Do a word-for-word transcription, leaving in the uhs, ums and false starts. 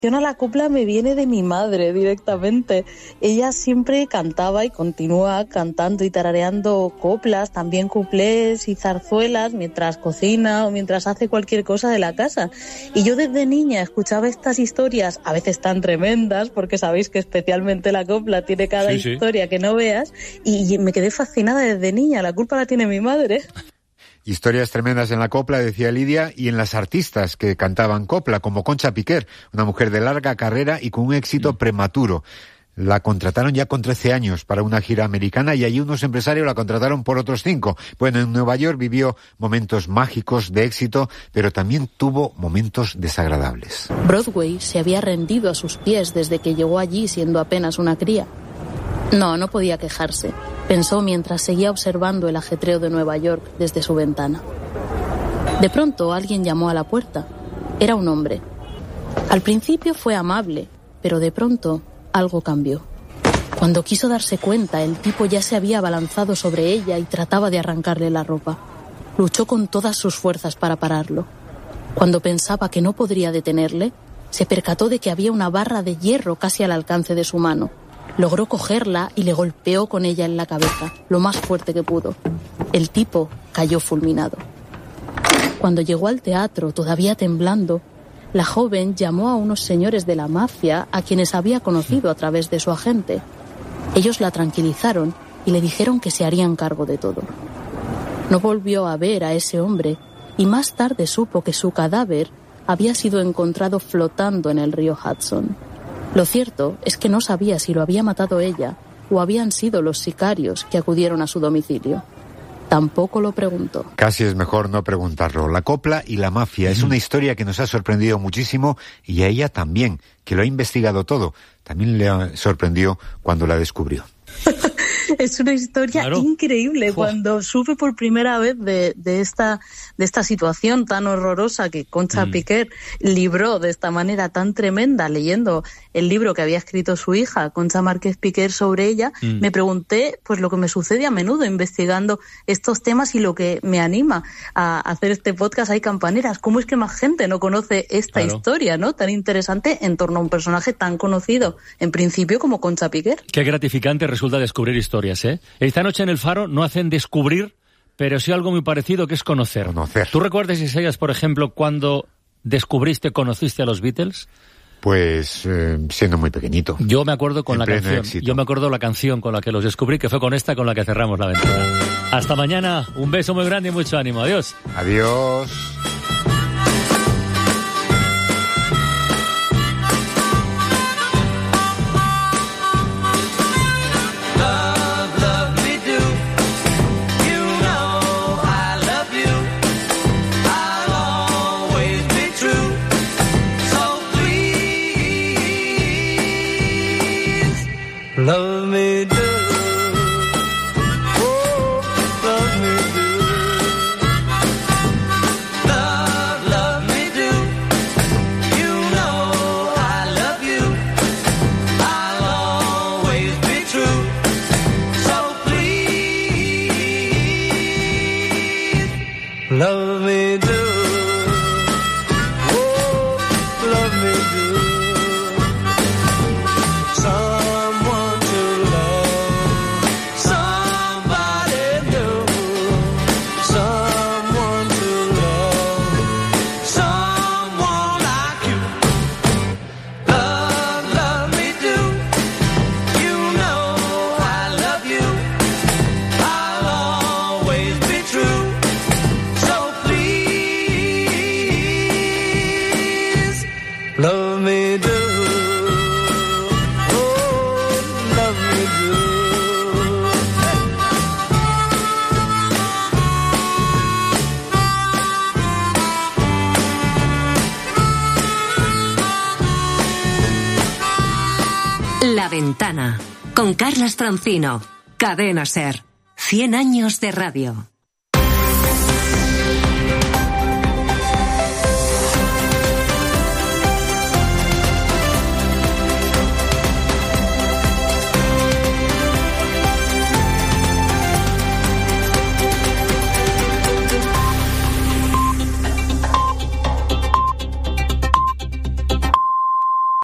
A la copla me viene de mi madre directamente. Ella siempre cantaba y continúa cantando y tarareando coplas, también cuplés y zarzuelas mientras cocina o mientras hace cualquier cosa de la casa. Y yo desde niña escuchaba estas historias, a veces tan tremendas, porque sabéis que especialmente la copla tiene cada sí, historia sí. que no veas, y me quedé fascinada desde niña. La culpa la tiene mi madre. Historias tremendas en la copla, decía Lidia, y en las artistas que cantaban copla, como Concha Piquer, una mujer de larga carrera y con un éxito prematuro. La contrataron ya con trece años para una gira americana y allí unos empresarios la contrataron por otros cinco. Bueno, en Nueva York vivió momentos mágicos de éxito, pero también tuvo momentos desagradables. Broadway se había rendido a sus pies desde que llegó allí siendo apenas una cría. No, no podía quejarse, pensó mientras seguía observando el ajetreo de Nueva York desde su ventana. De pronto alguien llamó a la puerta. Era un hombre. Al principio fue amable, pero de pronto algo cambió. Cuando quiso darse cuenta, el tipo ya se había abalanzado sobre ella y trataba de arrancarle la ropa. Luchó con todas sus fuerzas para pararlo. Cuando pensaba que no podría detenerle, se percató de que había una barra de hierro casi al alcance de su mano. Logró cogerla y le golpeó con ella en la cabeza, lo más fuerte que pudo. El tipo cayó fulminado. Cuando llegó al teatro, todavía temblando, la joven llamó a unos señores de la mafia a quienes había conocido a través de su agente. Ellos la tranquilizaron y le dijeron que se harían cargo de todo. No volvió a ver a ese hombre y más tarde supo que su cadáver había sido encontrado flotando en el río Hudson. Lo cierto es que no sabía si lo había matado ella o habían sido los sicarios que acudieron a su domicilio. Tampoco lo preguntó. Casi es mejor no preguntarlo. La copla y la mafia es una historia que nos ha sorprendido muchísimo y a ella también, que lo ha investigado todo. También le sorprendió cuando la descubrió. Es una historia claro. increíble. Uf. Cuando supe por primera vez de, de, esta, de esta situación tan horrorosa que Concha mm. Piquer libró de esta manera tan tremenda, leyendo el libro que había escrito su hija, Concha Márquez Piquer, sobre ella, mm. me pregunté pues lo que me sucede a menudo investigando estos temas y lo que me anima a hacer este podcast Hay Campaneras. ¿Cómo es que más gente no conoce esta claro. historia, ¿no? tan interesante en torno a un personaje tan conocido, en principio, como Concha Piquer? Qué gratificante resulta descubrir historias, ¿eh? Esta noche en El Faro no hacen descubrir, pero sí algo muy parecido, que es conocer. Conocer. ¿Tú recuerdas, Isaías, por ejemplo, cuando descubriste, conociste a los Beatles? Pues eh, siendo muy pequeñito. Yo me acuerdo con en la canción. Éxito. Yo me acuerdo la canción con la que los descubrí, que fue con esta con la que cerramos la ventana. Hasta mañana, un beso muy grande y mucho ánimo. Adiós. Adiós. Love me do, oh, love me do, love, love me do, you know I love you, I'll always be true, so please, love me do, oh, love me do. Love me do, oh, love me do. La Ventana, con Carlas Francino, Cadena SER, cien años de radio.